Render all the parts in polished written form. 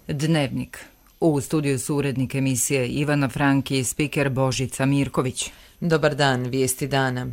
Dnevnik. U studiju su urednik emisije Ivana Franki i spiker Božica Mirković. Dobar dan, vijesti dana.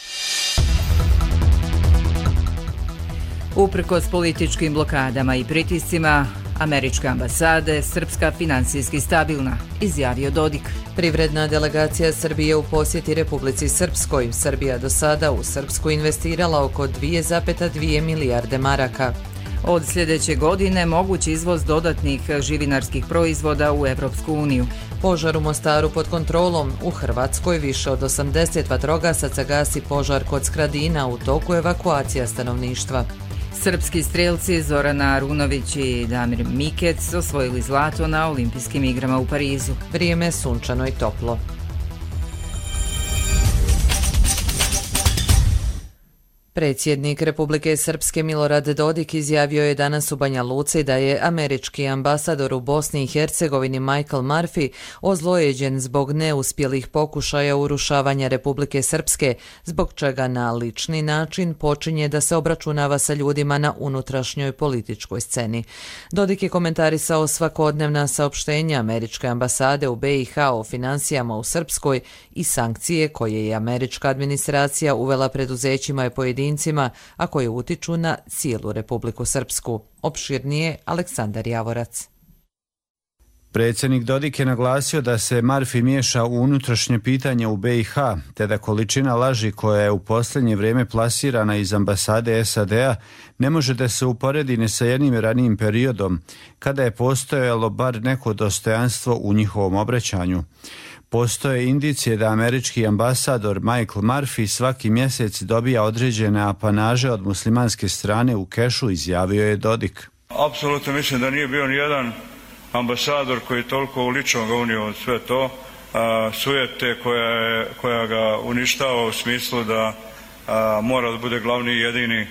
Uprkos političkim blokadama i pritiscima američke ambasade, Srpska finansijski stabilna, izjavio Dodik. Privredna delegacija Srbije u posjeti Republici Srpskoj. Srbija do sada u Srpsku investirala oko 2,2 milijarde maraka. Od sljedeće godine moguć izvoz dodatnih živinarskih proizvoda u Evropsku uniju. Požar u Mostaru pod kontrolom. U Hrvatskoj više od 80 vatrogasaca gasi požar kod Skradina, u toku evakuacija stanovništva. Srpski strelci Zorana Arunović i Damir Mikec osvojili zlato na olimpijskim igrama u Parizu. Vrijeme je sunčano i toplo. Predsjednik Republike Srpske Milorad Dodik izjavio je danas u Banja Luci da je američki ambasador u Bosni i Hercegovini Michael Murphy ozlojeđen zbog neuspjelih pokušaja urušavanja Republike Srpske, zbog čega na lični način počinje da se obračunava sa ljudima na unutrašnjoj političkoj sceni. Dodik je komentarisao svakodnevna saopštenja američke ambasade u BiH o financijama u Srpskoj i sankcije koje je američka administracija uvela preduzećima i pojedincima, a koje utiču na cijelu Republiku Srpsku. Opširnije Aleksandar Javorac. Predsjednik Dodik je naglasio da se Murphy miješa u unutrašnje pitanje u BiH, te da količina laži koja je u posljednje vrijeme plasirana iz ambasade SAD-a ne može da se uporedi ni sa jednim ranijim periodom, kada je postojalo bar neko dostojanstvo u njihovom obraćanju. Postoje indicije da američki ambasador Michael Murphy svaki mjesec dobija određene apanaže od muslimanske strane u kešu, izjavio je Dodik. Apsolutno mislim da nije bio nijedan ambasador koji je toliko lično ga unio sve to, sujete koja ga uništava u smislu da mora da bude glavni i jedini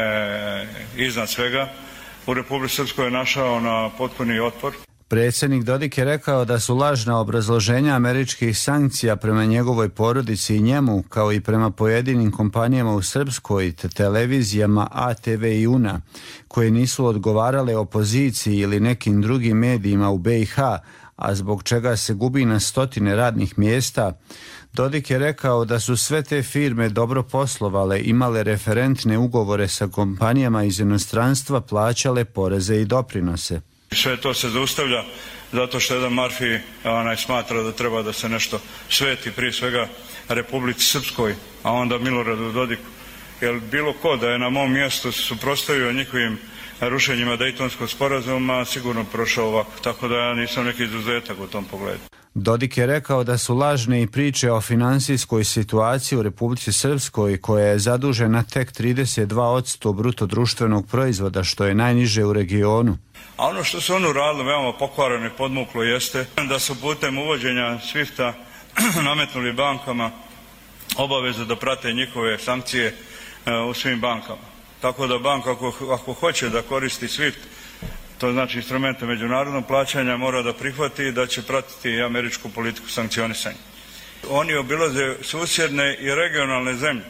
iznad svega. U Republici Srpskoj je našao na potpuni otpor. Predsjednik Dodik je rekao da su lažna obrazloženja američkih sankcija prema njegovoj porodici i njemu, kao i prema pojedinim kompanijama u Srpskoj te televizijama ATV i UNA, koje nisu odgovarale opoziciji ili nekim drugim medijima u BiH, a zbog čega se gubi na stotine radnih mjesta. Dodik je rekao da su sve te firme dobro poslovale, imale referentne ugovore sa kompanijama iz inostranstva, plaćale poreze i doprinose. Sve to se zaustavlja zato što jedan Murphy smatra da treba da se nešto sveti prije svega Republici Srpskoj, a onda Miloradu Dodiku. Jer bilo ko da je na mom mjestu suprotstavio njihovim rušenjima Dejtonskog sporazuma sigurno prošao ovako, tako da ja nisam neki izuzetak u tom pogledu. Dodik je rekao da su lažne i priče o finansijskoj situaciji u Republici Srpskoj, koja je zadužena tek 32% bruto društvenog proizvoda, što je najniže u regionu. A ono što su oni uradili veoma pokvareno i podmuklo jeste da su putem uvođenja SWIFT-a nametnuli bankama obavezu da prate njihove sankcije u svim bankama. Tako da banka ako hoće da koristi SWIFT, to znači instrumente međunarodnog plaćanja, mora da prihvati da će pratiti i američku politiku sankcionisanja. Oni obilaze susjedne i regionalne zemlje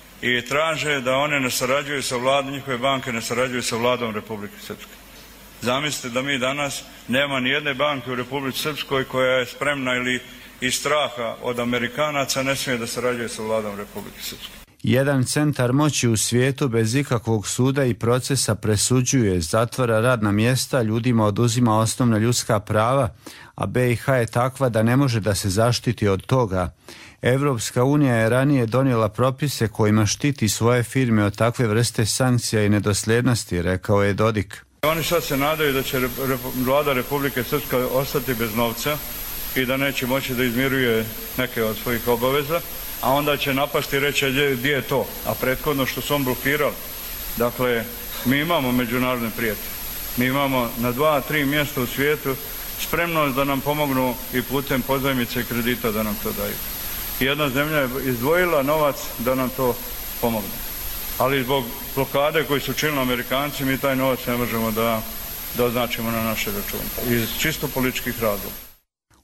i traže da one ne sarađuju sa vladom, njihove banke ne sarađuju sa vladom Republike Srpske. Zamislite da mi danas nema ni jedne banke u Republici Srpskoj koja je spremna ili iz straha od Amerikanaca ne smije da sarađuje sa vladom Republike Srpske. Jedan centar moći u svijetu bez ikakvog suda i procesa presuđuje, zatvara radna mjesta, ljudima oduzima osnovna ljudska prava, a BiH je takva da ne može da se zaštiti od toga. Evropska unija je ranije donijela propise kojima štiti svoje firme od takve vrste sankcija i nedosljednosti, rekao je Dodik. Oni sad se nadaju da će vlada Republike Srpske ostati bez novca i da neće moći da izmiruje neke od svojih obaveza, a onda će napasti i reći gdje je to, a prethodno što su on blokirali. Dakle, mi imamo međunarodne prijatelje, mi imamo na 2-3 mjesta u svijetu spremnost da nam pomognu i putem pozajmice i kredita da nam to daju. Jedna zemlja je izdvojila novac da nam to pomogne. Ali zbog blokade koji su činili Amerikanci, mi taj novac ne možemo da označimo na naše račune. Iz čisto političkih razloga.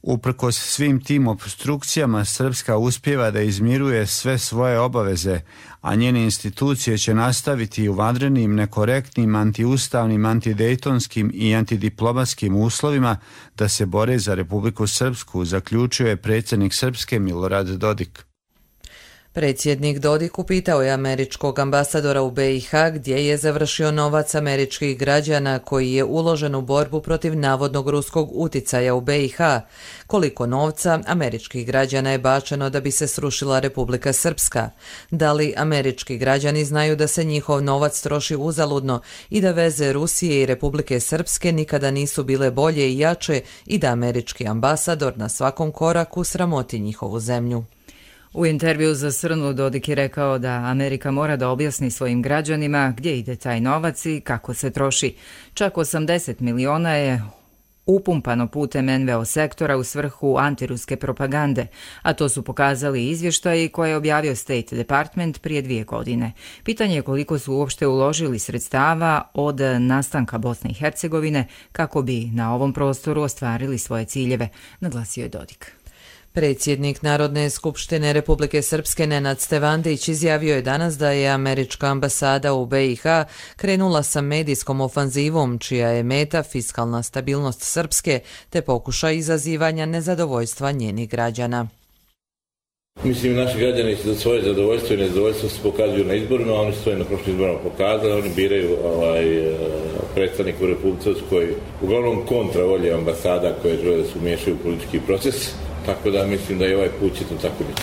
Uprkos svim tim opstrukcijama, Srpska uspijeva da izmiruje sve svoje obaveze, a njene institucije će nastaviti u vanrednim, nekorektnim, antiustavnim, antidejtonskim i antidiplomatskim uslovima da se bore za Republiku Srpsku, zaključio je predsjednik Srpske Milorad Dodik. Predsjednik Dodik upitao je američkog ambasadora u BiH gdje je završio novac američkih građana koji je uložen u borbu protiv navodnog ruskog uticaja u BiH, koliko novca američkih građana je bačeno da bi se srušila Republika Srpska, da li američki građani znaju da se njihov novac troši uzaludno i da veze Rusije i Republike Srpske nikada nisu bile bolje i jače i da američki ambasador na svakom koraku sramoti njihovu zemlju. U intervju za Srnu Dodik je rekao da Amerika mora da objasni svojim građanima gdje ide taj novac i kako se troši. Čak 80 miliona je upumpano putem NVO sektora u svrhu antiruske propagande, a to su pokazali izvještaji koje je objavio State Department prije 2 godine. Pitanje je koliko su uopšte uložili sredstava od nastanka Bosne i Hercegovine kako bi na ovom prostoru ostvarili svoje ciljeve, naglasio je Dodik. Predsjednik Narodne skupštine Republike Srpske Nenad Stevandić izjavio je danas da je američka ambasada u BiH krenula sa medijskom ofanzivom čija je meta fiskalna stabilnost Srpske te pokušaj izazivanja nezadovoljstva njenih građana. Mislim, naši građani za svoje zadovoljstvo i nezadovoljstvo se pokazuju na izborima, oni su svoje na prošlim izborima pokazali, oni biraju predstavnika u Republici Srpskoj, uglavnom kontra volje ambasada koje žele da se umiješaju u politički proces. Tako da mislim da i ovaj put će to tako biti.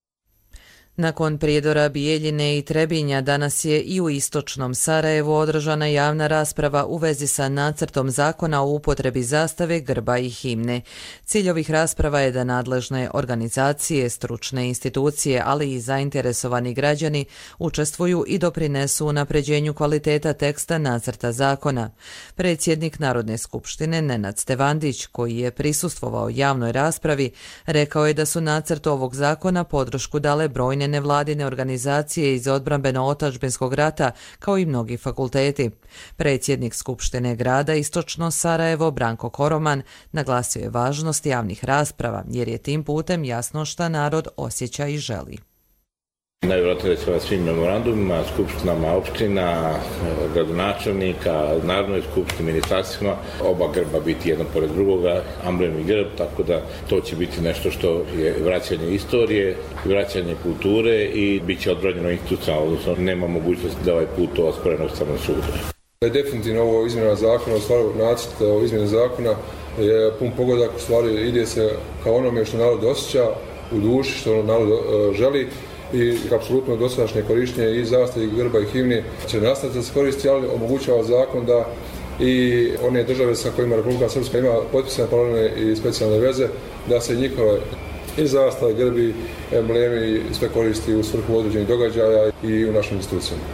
Nakon prijedora Bijeljine i Trebinja danas je i u istočnom Sarajevu održana javna rasprava u vezi sa nacrtom zakona o upotrebi zastave, grba i himne. Cilj ovih rasprava je da nadležne organizacije, stručne institucije, ali i zainteresovani građani učestvuju i doprinesu unapređenju kvaliteta teksta nacrta zakona. Predsjednik Narodne skupštine Nenad Stevandić, koji je prisustvovao javnoj raspravi, rekao je da su nacrtu ovog zakona podršku dale brojne nevladine organizacije iz odbrambeno-otačbinskog rata, kao i mnogi fakulteti. Predsjednik Skupštine grada Istočno Sarajevo, Branko Koroman, naglasio je važnost javnih rasprava, jer je tim putem jasno šta narod osjeća i želi. Najvjerojatnije da će na svim memorandumima, skupštinama opština, gradonačelnika, Narodnoj skupštini, ministarstvima, oba grba biti jedan pored drugoga, amblem i grb, tako da to će biti nešto što je vraćanje istorije, vraćanje kulture i bit će odbranjeno institucionalno, odnosno nema mogućnosti da ovaj put to ospore na Ustavnom sudu. Definitivno ovo izmjena zakona, u stvari nacrt o izmjeni zakona je pun pogodak, u stvari ide se kao onome što narod osjeća u duši, što narod želi. I apsolutno dosadašnje korištenje i zastave, i grba i himne će nastaviti da se koristi, ali omogućava zakon da i one države sa kojima Republika Srpska ima potpisane paralelne i specijalne veze, da se njihove i zastave, grbi, emblemi i sve koristi u svrhu određenih događaja i u našim institucijama.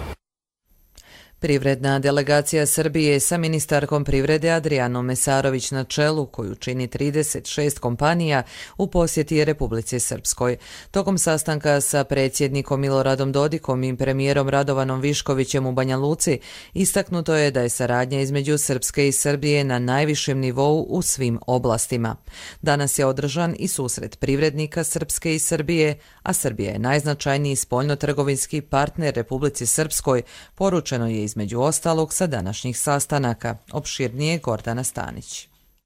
Privredna delegacija Srbije sa ministarkom privrede Adrijanom Mesarović na čelu, koju čini 36 kompanija, u posjeti je Republici Srpskoj. Tokom sastanka sa predsjednikom Miloradom Dodikom i premijerom Radovanom Viškovićem u Banja Luci istaknuto je da je saradnja između Srpske i Srbije na najvišem nivou u svim oblastima. Danas je održan i susret privrednika Srpske i Srbije, a Srbija je najznačajniji spoljnotrgovinski partner Republici Srpskoj, poručeno je između ostalog sa današnjih sastanaka. Opširnije Gordana Stanić.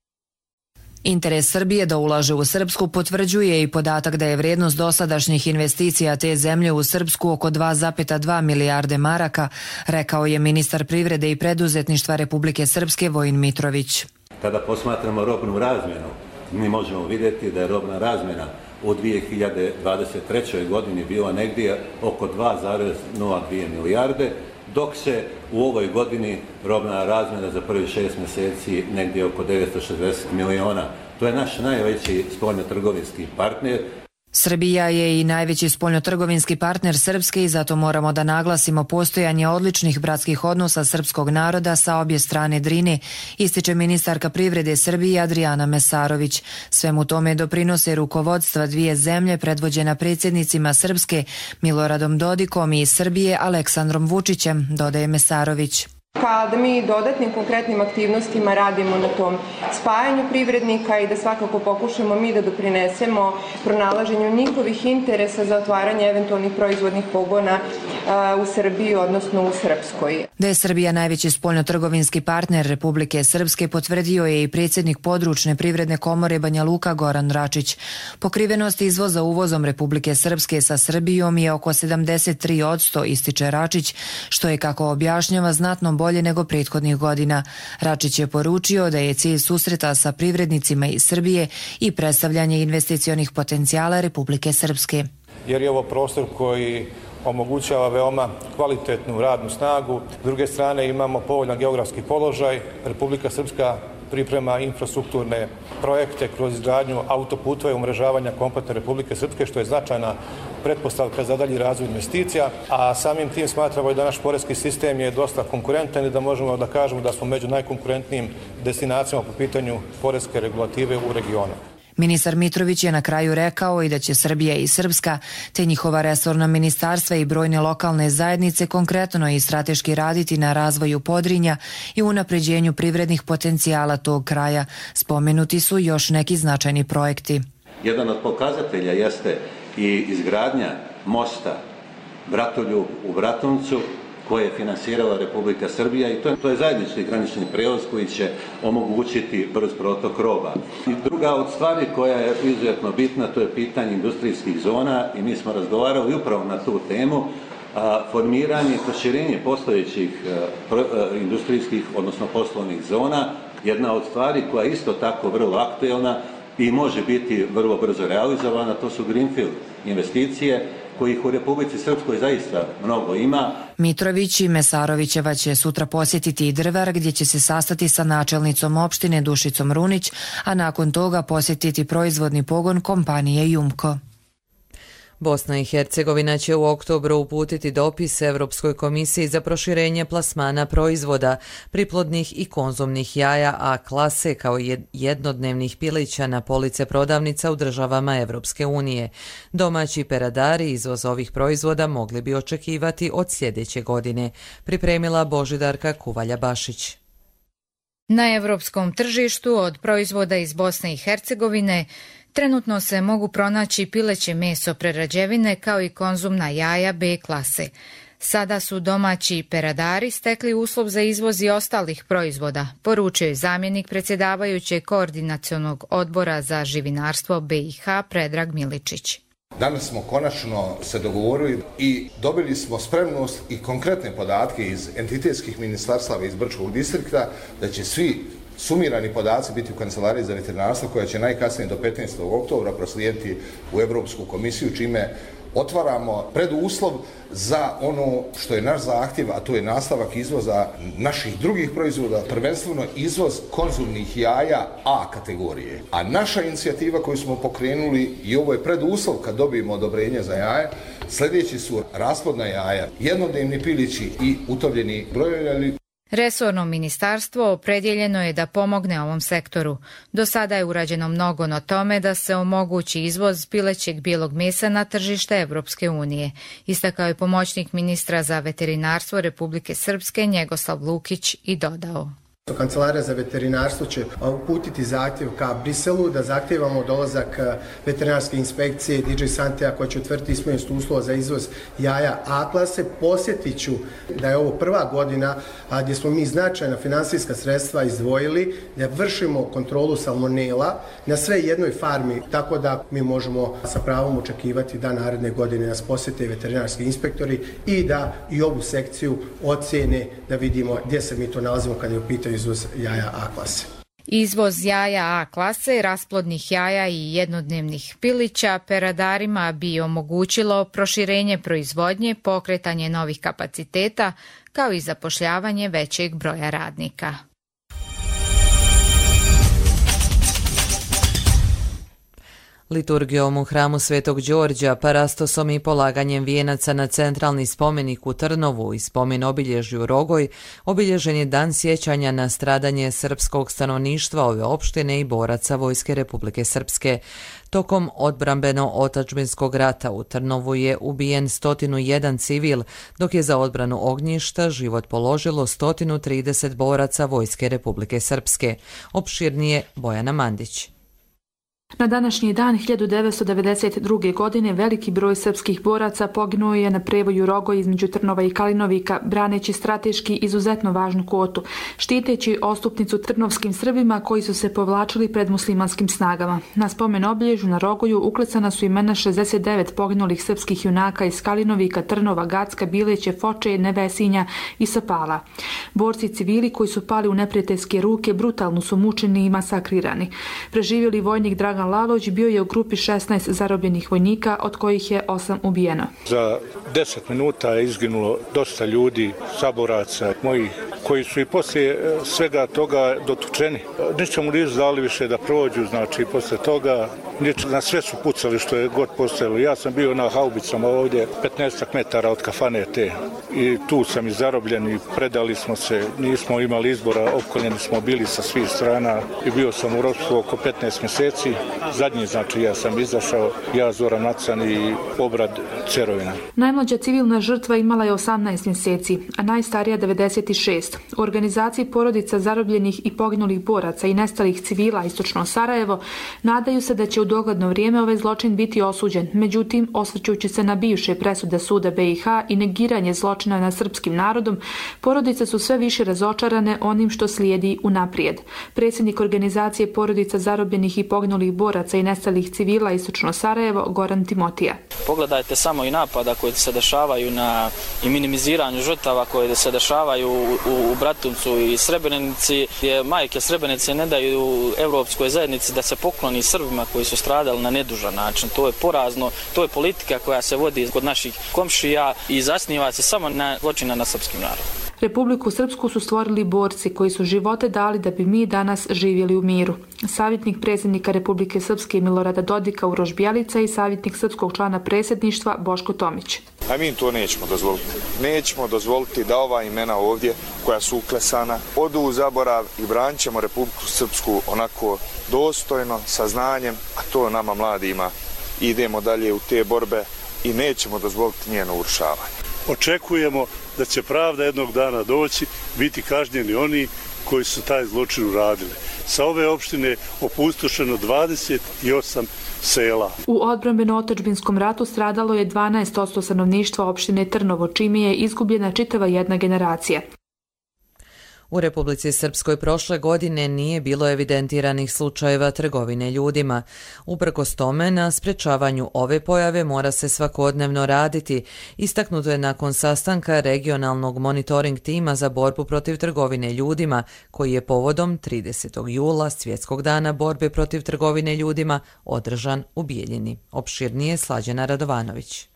Interes Srbije da ulaže u Srpsku potvrđuje i podatak da je vrijednost dosadašnjih investicija te zemlje u Srpsku oko 2,2 milijarde maraka, rekao je ministar privrede i preduzetništva Republike Srpske Vojin Mitrović. Kada posmatramo robnu razmjenu, mi možemo vidjeti da je robna razmjena u 2023. godini bila negdje oko 2,02 milijarde, dok se u ovoj godini robna razmjena za prvih 6 mjeseci negdje oko 960 miliona. To je naš najveći spoljnotrgovinski partner. Srbija je i najveći spoljnotrgovinski partner Srpske i zato moramo da naglasimo postojanje odličnih bratskih odnosa srpskog naroda sa obje strane Drine, ističe ministarka privrede Srbije Adrijana Mesarović. Svemu tome doprinose rukovodstva dvije zemlje predvođena predsjednicima Srpske Miloradom Dodikom i Srbije Aleksandrom Vučićem, dodaje Mesarović. Da mi dodatnim konkretnim aktivnostima radimo na tom spajanju privrednika i da svakako pokušamo mi da doprinesemo pronalaženju njihovih interesa za otvaranje eventualnih proizvodnih pogona u Srbiji, odnosno u Srpskoj. Da je Srbija najveći spoljnotrgovinski partner Republike Srpske potvrdio je i predsjednik područne privredne komore Banja Luka Goran Račić. Pokrivenost izvoza uvozom Republike Srpske sa Srbijom je oko 73%, ističe Račić, što je, kako objašnjava, znatno bolje nego prethodnih godina. Račić je poručio da je cilj susreta sa privrednicima iz Srbije i predstavljanje investicionih potencijala Republike Srpske. Jer je ovo prostor koji omogućava veoma kvalitetnu radnu snagu. S druge strane imamo povoljan geografski položaj. Republika Srpska priprema infrastrukturne projekte kroz izgradnju autoputova i umrežavanja kompletne Republike Srpske, što je značajna pretpostavka za dalji razvoj investicija, a samim tim smatramo da naš poreski sistem je dosta konkurentan i da možemo da kažemo da smo među najkonkurentnijim destinacijama po pitanju poreske regulative u regionu. Ministar Mitrović je na kraju rekao i da će Srbija i Srpska, te njihova resorna ministarstva i brojne lokalne zajednice konkretno i strateški raditi na razvoju Podrinja i unapređenju privrednih potencijala tog kraja. Spomenuti su još neki značajni projekti. Jedan od pokazatelja jeste i izgradnja mosta Bratoljub u Bratuncu, koje je finansirala Republika Srbija, i to je zajednički granični prijevoz koji će omogućiti brz protok roba. I druga od stvari koja je izuzetno bitna, to je pitanje industrijskih zona, i mi smo razgovarali upravo na tu temu, formiranje i proširenje postojećih industrijskih, odnosno poslovnih zona. Jedna od stvari koja je isto tako vrlo aktuelna i može biti vrlo brzo realizovana, to su greenfield investicije, kojih u Republici Srpskoj zaista mnogo ima. Mitrović i Mesarovićeva će sutra posjetiti i Drvar, gdje će se sastati sa načelnicom opštine Dušicom Runić, a nakon toga posjetiti proizvodni pogon kompanije Jumko. Bosna i Hercegovina će u oktobru uputiti dopis Evropskoj komisiji za proširenje plasmana proizvoda, priplodnih i konzumnih jaja A klase kao jednodnevnih pilića na police prodavnica u državama Evropske unije. Domaći peradari izvoz ovih proizvoda mogli bi očekivati od sljedeće godine, pripremila Božidarka Kuvalja-Bašić. Na evropskom tržištu od proizvoda iz Bosne i Hercegovine trenutno se mogu pronaći pileće meso prerađevine kao i konzumna jaja B klase. Sada su domaći peradari stekli uslov za izvoz i ostalih proizvoda, poručio je zamjenik predsjedavajućeg koordinacionog odbora za živinarstvo BiH Predrag Miličić. Danas smo konačno se dogovorili i dobili smo spremnost i konkretne podatke iz entitetskih ministarstava iz Brčkog distrikta da će svi sumirani podaci biti u Kancelariji za veterinarstvo, koja će najkasnije do 15. oktobra proslijediti u Europsku komisiju, čime otvaramo preduslov za ono što je naš zahtjev, a to je nastavak izvoza naših drugih proizvoda, prvenstveno izvoz konzumnih jaja A kategorije. A naša inicijativa koju smo pokrenuli, i ovo je preduslov kad dobijemo odobrenje za jaje, sljedeći su rasplodna jaja, jednodnevni pilići i utovljeni brojevljali. Resorno ministarstvo opredjeljeno je da pomogne ovom sektoru. Do sada je urađeno mnogo na tome da se omogući izvoz pilećeg bijelog mesa na tržište Evropske unije, istakao je pomoćnik ministra za veterinarstvo Republike Srpske Njegoslav Lukić i dodao. Kancelarija za veterinarstvo će uputiti zahtjev ka Briselu da zahtijevamo dolazak veterinarske inspekcije DJ Santea koja će utvrditi ispunjenost uslova za izvoz jaja A klase. Posjetit ću da je ovo prva godina gdje smo mi značajna finansijska sredstva izdvojili da vršimo kontrolu salmonela na sve jednoj farmi, tako da mi možemo sa pravom očekivati da naredne godine nas posjete veterinarski inspektori i da i ovu sekciju ocjene, da vidimo gdje se mi to nalazimo kada je u pitanju izvoz jaja A klase. Izvoz jaja A klase, rasplodnih jaja i jednodnevnih pilića peradarima bi omogućilo proširenje proizvodnje, pokretanje novih kapaciteta, kao i zapošljavanje većeg broja radnika. Liturgijom u hramu Svetog Đorđa, parastosom i polaganjem vijenaca na centralni spomenik u Trnovu i spomen obilježju Rogoj, obilježen je dan sjećanja na stradanje srpskog stanovništva ove opštine i boraca Vojske Republike Srpske. Tokom odbrambeno-otadžbinskog rata u Trnovu je ubijen 101 civil, dok je za odbranu ognjišta život položilo 130 boraca Vojske Republike Srpske. Opširnije Bojana Mandić. Na današnji dan 1992. godine veliki broj srpskih boraca poginuo je na prevoju Rogoj između Trnova i Kalinovika, braneći strateški izuzetno važnu kvotu, štiteći ostupnicu trnovskim Srbima koji su se povlačili pred muslimanskim snagama. Na spomen obilježju na Rogoju uklecana su imena 69 poginulih srpskih junaka iz Kalinovika, Trnova, Gacka, Bileće, Foče, Nevesinja i Sapala. Borci civili koji su pali u neprijateljske ruke brutalno su mučeni i masakrirani. Preživjeli vojnik Dragan Lalović bio je u grupi 16 zarobljenih vojnika, od kojih je 8 ubijeno. Za 10 minuta je izginulo dosta ljudi, saboraca mojih, koji su i poslije svega toga dotučeni. Ničemu nisu dali više da prođu, znači poslije toga na sve su pucali što je god postojalo. Ja sam bio na haubicama ovdje 15 metara od kafane te i tu sam i zarobljen i predali smo se, nismo imali izbora, opkoljeni smo bili sa svih strana i bio sam u ropstvu oko 15 mjeseci. Zadnji, znači ja sam izašao, ja Zoran Macan i Obrad Cerovina. Najmlađa civilna žrtva imala je 18 mjeseci, a najstarija 96. U organizaciji porodica zarobljenih i poginulih boraca i nestalih civila Istočno Sarajevo nadaju se da će u dogledno vrijeme ovaj zločin biti osuđen. Međutim, osvrćujući se na bivše presude suda BiH i negiranje zločina nad srpskim narodom, porodice su sve više razočarane onim što slijedi unaprijed. Predsjednik organizacije porodica zarobljenih i poginulih boraca i nestalih civila Istočno Sarajevo, Goran Timotija. Pogledajte samo i napada koji se dešavaju i minimiziranju žrtava koje se dešavaju u Bratuncu i Srebrenici, gdje majke Srebrenice ne daju Europskoj zajednici da se pokloni Srbima koji su stradali na nedužan način. To je porazno, to je politika koja se vodi kod naših komšija i zasniva se samo na zločina na srpskim narodom. Republiku Srpsku su stvorili borci koji su živote dali da bi mi danas živjeli u miru. Savjetnik predsjednika Republike Srpske Milorada Dodika Uroš Bjelica i savjetnik srpskog člana predsjedništva Boško Tomić. A mi to nećemo dozvoliti. Nećemo dozvoliti da ova imena ovdje koja su uklesana odu u zaborav i branit ćemo Republiku Srpsku onako dostojno, sa znanjem, a to nama mladima. Idemo dalje u te borbe i nećemo dozvoliti njeno urušavanje. Očekujemo da će pravda jednog dana doći, biti kažnjeni oni koji su taj zločin uradili. Sa ove opštine opustošeno 28 sela. U odbrambeno-otadžbinskom ratu stradalo je 12% stanovništva opštine Trnovo, čime je izgubljena čitava jedna generacija. U Republici Srpskoj prošle godine nije bilo evidentiranih slučajeva trgovine ljudima. Uprkos tome, na sprečavanju ove pojave mora se svakodnevno raditi. Istaknuto je nakon sastanka regionalnog monitoring tima za borbu protiv trgovine ljudima, koji je povodom 30. jula, Svjetskog dana borbe protiv trgovine ljudima, održan u Bijeljini. Opširnije Slađana Radovanović.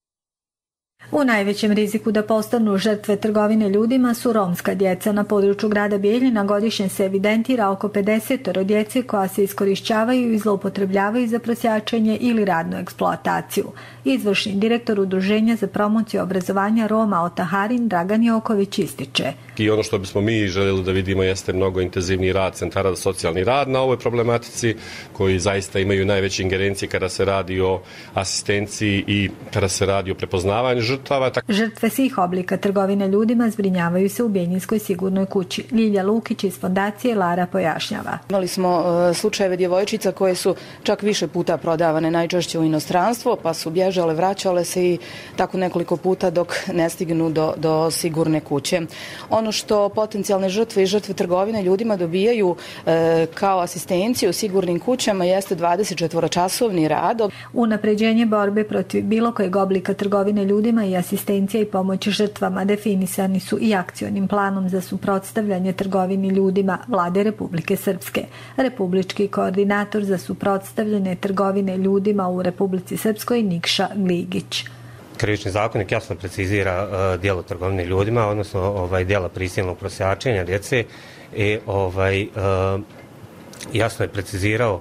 U najvećem riziku da postanu žrtve trgovine ljudima su romska djeca. Na području grada Bijeljina godišnje se evidentira oko 50 djece koja se iskorišćavaju i zloupotrebljavaju za prosjačenje ili radnu eksploataciju. Izvršni direktor Udruženja za promociju obrazovanja Roma Otaharin Dragan Joković ističe. I ono što bismo mi željeli da vidimo jeste mnogo intenzivniji rad centara za socijalni rad na ovoj problematici, koji zaista imaju najveće ingerencije kada se radi o asistenciji i kada se radi o prepoznavanju žrtava. Žrtve svih oblika trgovine ljudima zbrinjavaju se u Bijeljinskoj sigurnoj kući. Ljilja Lukić iz fondacije Lara pojašnjava. Imali smo slučajeve djevojčica koje su čak više puta prodavane, najčešće u inostranstvo, pa su bježale, vraćale se i tako nekoliko puta dok ne stignu do sigurne kuće. Ono što potencijalne žrtve i žrtve trgovine ljudima dobijaju kao asistenciju u sigurnim kućama jeste 24-časovni rad. Unapređenje borbe protiv bilo kojeg oblika trgovine ljudima i asistencija i pomoć žrtvama definisani su i akcionim planom za suprotstavljanje trgovini ljudima Vlade Republike Srpske. Republički koordinator za suprotstavljanje trgovine ljudima u Republici Srpskoj Nikša Gligić. Krivični zakonik jasno precizira djelo trgovine ljudima, odnosno djela prisilnog prosjačenja djece i jasno je precizirao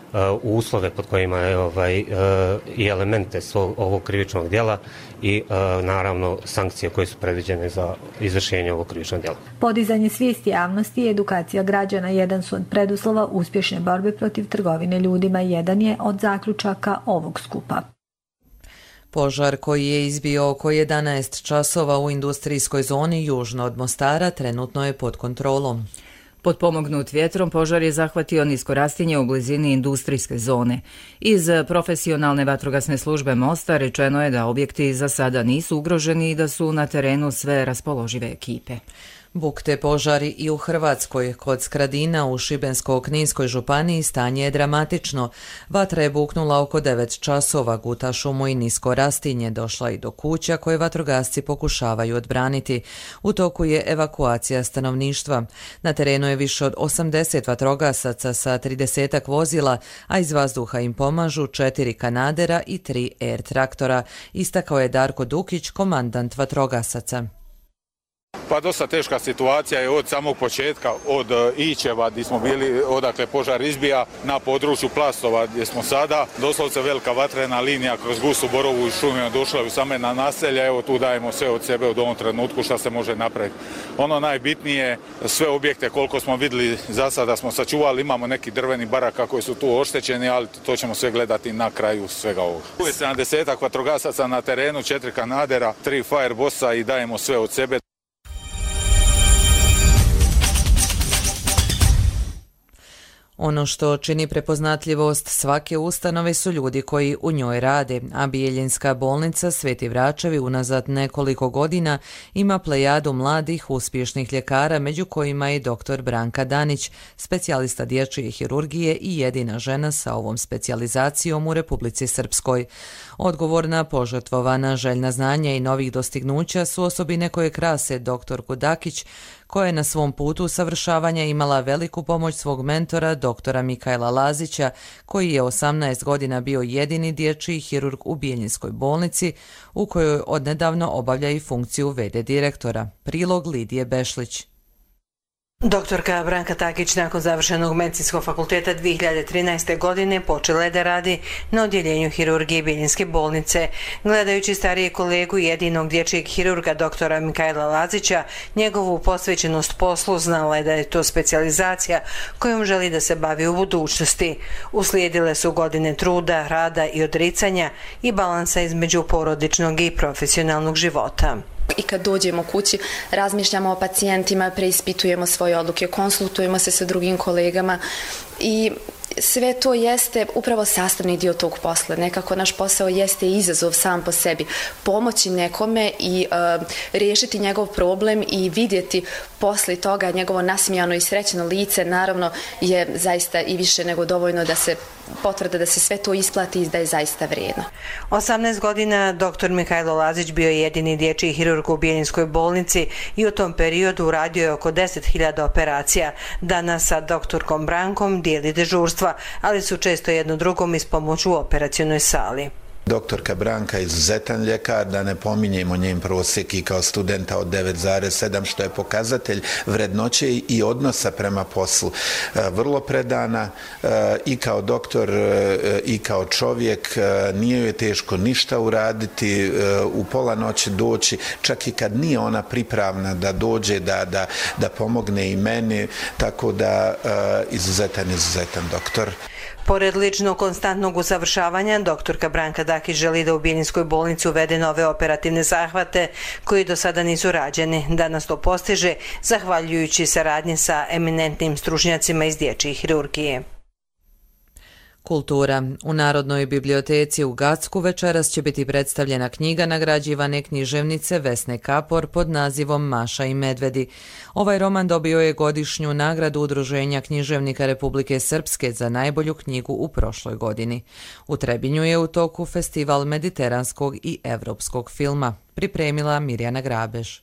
uslove pod kojima je i elemente ovog krivičnog djela i naravno sankcije koje su predviđene za izvršenje ovog krivičnog djela. Podizanje svijesti javnosti i edukacija građana jedan su od preduslova uspješne borbe protiv trgovine ljudima, jedan je od zaključaka ovog skupa. Požar koji je izbio oko 11 časova u industrijskoj zoni južno od Mostara trenutno je pod kontrolom. Potpomognut vjetrom, požar je zahvatio nisko rastinje u blizini industrijske zone. Iz profesionalne vatrogasne službe Mosta rečeno je da objekti za sada nisu ugroženi i da su na terenu sve raspoložive ekipe. Bukte požari i u Hrvatskoj. Kod Skradina u Šibensko-kninskoj županiji stanje je dramatično. Vatra je buknula oko 9 časova, guta šumu i nisko rastinje, došla i do kuća koje vatrogasci pokušavaju odbraniti. U toku je evakuacija stanovništva. Na terenu je više od 80 vatrogasaca sa 30 vozila, a iz vazduha im pomažu 4 kanadera i 3 air traktora, istakao je Darko Dukić, komandant vatrogasaca. Pa dosta teška situacija je od samog početka, od Ićeva gdje smo bili, odakle požar izbija, na području Plastova gdje smo sada. Doslovce velika vatrena linija kroz gustu borovu i šumu došla u same na naselja. Evo tu dajemo sve od sebe od ovom trenutku što se može napraviti. Ono najbitnije, sve objekte koliko smo vidjeli za sada smo sačuvali, imamo neki drveni baraka koji su tu oštećeni, ali to ćemo sve gledati na kraju svega ovoga. Tu je 70 vatrogasaca na terenu, 4 kanadera, 3 firebossa i dajemo sve od sebe. Ono što čini prepoznatljivost svake ustanove su ljudi koji u njoj rade, a Bijeljinska bolnica Sveti Vračevi unazad nekoliko godina ima plejadu mladih uspješnih ljekara, među kojima je dr. Branka Danić, specijalista dječje hirurgije i jedina žena sa ovom specijalizacijom u Republici Srpskoj. Odgovorna, požrtvovana, željna znanja i novih dostignuća su osobine koje krase dr. Dakić, koja je na svom putu usavršavanja imala veliku pomoć svog mentora, doktora Mikajla Lazića, koji je 18 godina bio jedini dječji hirurg u Bijeljinskoj bolnici, u kojoj odnedavno obavlja i funkciju v.d. direktora. Prilog Lidije Bešlić. Doktorka Branka Takić nakon završenog medicinskog fakulteta 2013. godine počela je da radi na odjeljenju hirurgije Bijeljinske bolnice. Gledajući starije kolegu jedinog dječjeg hirurga doktora Mikajla Lazića, njegovu posvećenost poslu, znala je da je to specijalizacija kojom želi da se bavi u budućnosti. Uslijedile su godine truda, rada i odricanja i balansa između porodičnog i profesionalnog života. I kad dođemo kući, razmišljamo o pacijentima, preispitujemo svoje odluke, konsultujemo se sa drugim kolegama i sve to jeste upravo sastavni dio tog posla. Nekako naš posao jeste izazov sam po sebi. Pomoći nekome i riješiti njegov problem i vidjeti posle toga njegovo nasmijano i srećno lice, naravno je zaista i više nego dovoljno da se potvrda da se sve to isplati i da je zaista vrijedno. 18 godina dr. Mikajlo Lazić bio je jedini dječji hirurg u Bijeljinskoj bolnici i u tom periodu uradio je oko 10.000 operacija. Danas sa doktorkom Brankom dijeli dežurstva, ali su često jedno drugom ispomoć u operacionoj sali. Doktorka Branka je izuzetan ljekar, da ne pominjemo njen prosjek i kao studenta od 9,7, što je pokazatelj vrednoće i odnosa prema poslu. Vrlo predana i kao doktor i kao čovjek, nije joj teško ništa uraditi, u pola noći doći, čak i kad nije ona pripravna da dođe, da pomogne i meni, tako da izuzetan doktor. Pored ličnog konstantnog usavršavanja, doktorka Branka Dakić želi da u Bijeljinskoj bolnici uvede nove operativne zahvate koji do sada nisu rađeni. Danas to postiže zahvaljujući saradnji sa eminentnim stručnjacima iz dječje hirurgije. Kultura. U Narodnoj biblioteci u Gacku večeras će biti predstavljena knjiga nagrađivane književnice Vesne Kapor pod nazivom Maša i medvedi. Ovaj roman dobio je godišnju nagradu Udruženja književnika Republike Srpske za najbolju knjigu u prošloj godini. U Trebinju je u toku festival mediteranskog i evropskog filma. Pripremila Mirjana Grabež.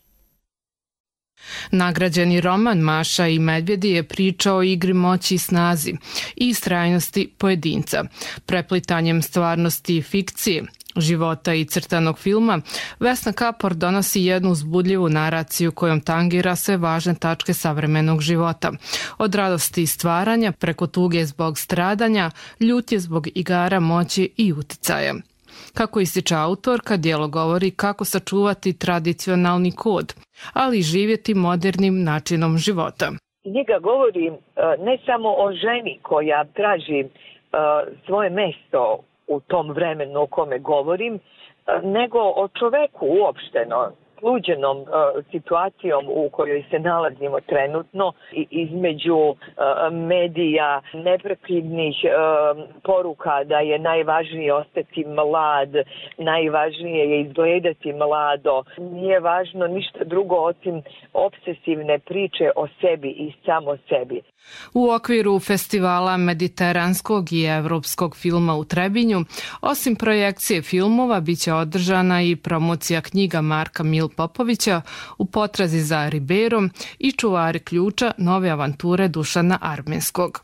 Nagrađeni roman Maša i medvjedi je priča o igri moći i snazi i istrajnosti pojedinca, preplitanjem stvarnosti i fikcije, života i crtanog filma, Vesna Kapor donosi jednu uzbudljivu naraciju kojom tangira sve važne tačke savremenog života. Od radosti stvaranja, preko tuge zbog stradanja, ljutnje zbog igara moći i uticaja. Kako ističe autorka, djelo govori kako sačuvati tradicionalni kod, ali i živjeti modernim načinom života. Knjiga govori ne samo o ženi koja traži svoje mesto u tom vremenu o kome govorim, nego o čoveku uopšteno, sluđenom situacijom u kojoj se nalazimo trenutno između medija, neprekidnih poruka da je najvažnije ostati mlad, najvažnije je izgledati mlado. Nije važno ništa drugo osim obsesivne priče o sebi i samo sebi. U okviru festivala mediteranskog i evropskog filma u Trebinju, osim projekcije filmova, biće održana i promocija knjiga Marka Mil Popovića U potrazi za Riberom i Čuvari ključa, nove avanture Dušana Armenskog.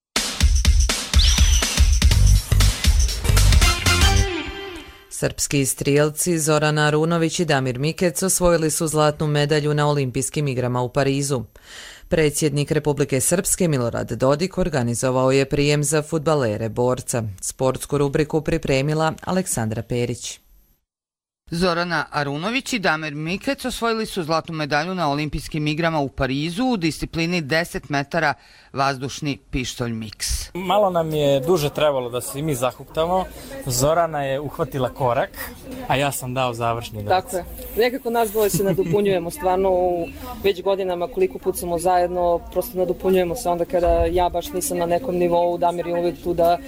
Srpski strijelci Zorana Arunović i Damir Mikec osvojili su zlatnu medalju na Olimpijskim igrama u Parizu. Predsjednik Republike Srpske Milorad Dodik organizovao je prijem za fudbalere borca. Sportsku rubriku pripremila Aleksandra Perić. Zorana Arunović i Damir Mikec osvojili su zlatnu medalju na Olimpijskim igrama u Parizu u disciplini 10 metara vazdušni pištolj miks. Malo nam je duže trebalo da se i mi zahuktamo. Zorana je uhvatila korak, a ja sam dao završni udarac. Tako je. Nekako nas dvoje se nadopunjujemo stvarno već godinama koliko put smo zajedno, prosto nadopunjujemo se onda kada ja baš nisam na nekom nivou, Damir je uvijek tu da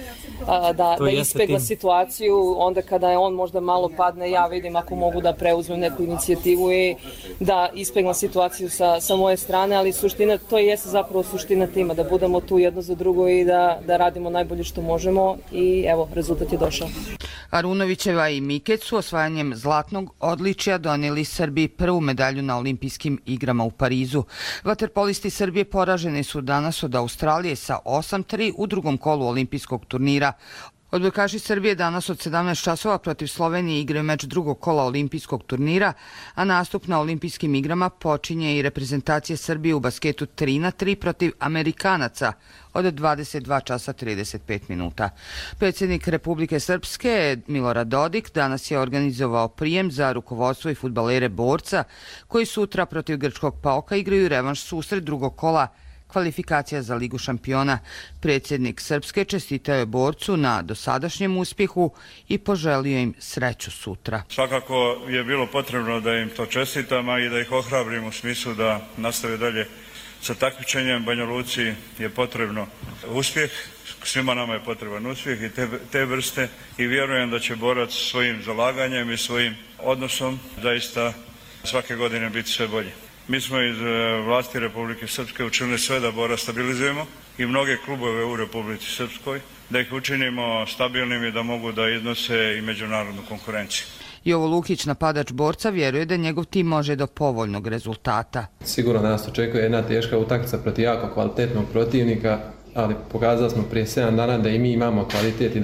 ispegla situaciju, onda kada je on možda malo padne, ja vidim ako mogu da preuzmem neku inicijativu i da ispeglam situaciju sa moje strane, ali suština, to jeste zapravo suština tima, da budemo tu jedno za drugo i da radimo najbolje što možemo i evo, rezultat je došao. Arunovićeva i Mikec su osvajanjem zlatnog odličja donijeli Srbiji prvu medalju na Olimpijskim igrama u Parizu. Vaterpolisti Srbije poraženi su danas od Australije sa 8-3 u drugom kolu olimpijskog turnira. Odbojkaši Srbije danas od 17 časova protiv Slovenije igraju meč drugog kola olimpijskog turnira, a nastup na Olimpijskim igrama počinje i reprezentacija Srbije u basketu 3-3 protiv Amerikanaca od 22 časa 35 minuta. Predsjednik Republike Srpske Milorad Dodik danas je organizovao prijem za rukovodstvo i fudbalere borca koji sutra protiv grčkog PAOK-a igraju revanš susret drugog kola kvalifikacija za Ligu šampiona. Predsjednik Srpske čestitao je borcu na dosadašnjem uspjehu i poželio im sreću sutra. Svakako je bilo potrebno da im to čestitamo i da ih ohrabrim u smislu da nastave dalje sa takmičenjem. Banja Luci je potrebno uspjeh, svima nama je potreban uspjeh i te vrste i vjerujem da će borac svojim zalaganjem i svojim odnosom zaista svake godine biti sve bolji. Mi smo iz vlasti Republike Srpske učinili sve da Bora stabilizujemo i mnoge klubove u Republici Srpskoj, da ih učinimo stabilnim i da mogu da iznose i međunarodnu konkurenciju. Jovo Lukić, napadač borca, vjeruje da njegov tim može do povoljnog rezultata. Sigurno nas očekuje jedna teška utakmica protiv jako kvalitetnog protivnika, ali pokazali smo prije 7 dana da i mi imamo kvalitet i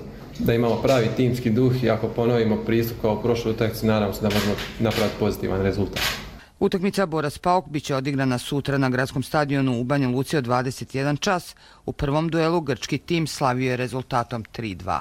da imamo pravi timski duh i ako ponovimo pristup kao u prošloj utakmici, nadamo se da možemo napraviti pozitivan rezultat. Utakmica Borac PAOK biće odigrana sutra na gradskom stadionu u Banja Luci od 21 čas. U prvom duelu grčki tim slavio je rezultatom 3-2.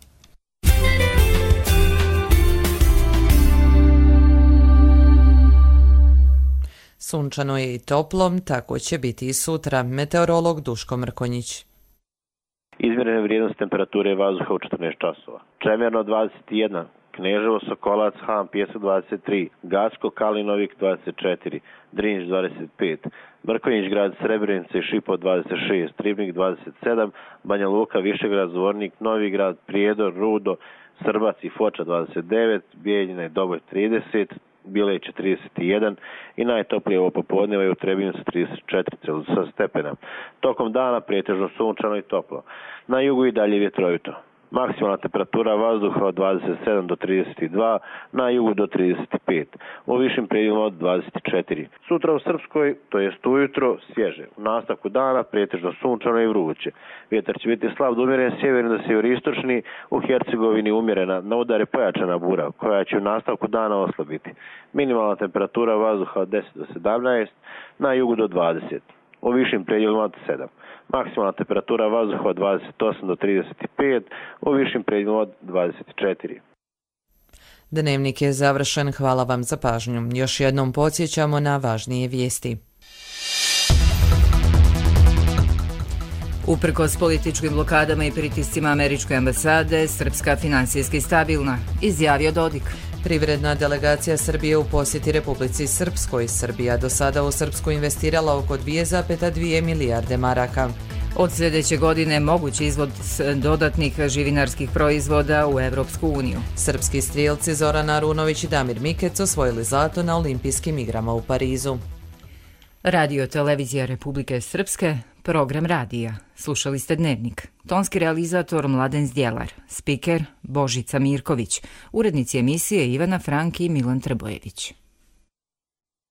Sunčano je i toplo, tako će biti i sutra. Meteorolog Duško Mrkonjić. Izmjerene vrijednosti temperature vazduha u 14 časova. Čemerno 21, Kneževo, Sokolac, Han, Pjesak 23, Gacko, Kalinovik 24, Drinć 25, Mrkonjić grad, Srebrenica i Šipo 26, Ribnik 27, Banja Luka, Višegrad, Zvornik, Novi grad, Prijedor, Rudo, Srbac i Foča 29, Bijeljina i Doboj 30, Bilej 41 i najtoplije ovo popodneva je u Trebinju sa 34 stepena. Tokom dana pretežno sunčano i toplo. Na jugu i dalje vjetrovito. Maksimalna temperatura vazduha od 27 do 32, na jugu do 35, u višim predjelima od 24. Sutra u Srpskoj, to jest ujutro, svježe. U nastavku dana pretežno sunčano i vruće. Vjetar će biti slab do umjeren sjeverni do sjeveristočni, u Hercegovini umjerena, na udare pojačana bura, koja će u nastavku dana oslabiti. Minimalna temperatura vazduha od 10 do 17, na jugu do 20, u višim predjelima od 7. Maksimalna temperatura vazduha od 28 do 35, u višim predjelima od 24. Dnevnik je završen, hvala vam za pažnju. Još jednom podsjećamo na važnije vijesti. Uprkos političkim blokadama i pritiscima američke ambasade, Srpska finansijski stabilna, izjavio Dodik. Privredna delegacija Srbije u posjeti Republici Srpskoj. Srbija do sada u Srpsku investirala oko 2,2 milijarde maraka. Od sljedeće godine mogući izvoz dodatnih živinarskih proizvoda u Evropsku uniju. Srpski strijelci Zoran Arunović i Damir Mikec osvojili zlato na olimpijskim igrama u Parizu. Radio Televizija Republike Srpske, program radija. Slušali ste Dnevnik. Tonski realizator Mladen Zdjelar, spiker Božica Mirković, urednici emisije Ivana Frank i Milan Trbojević.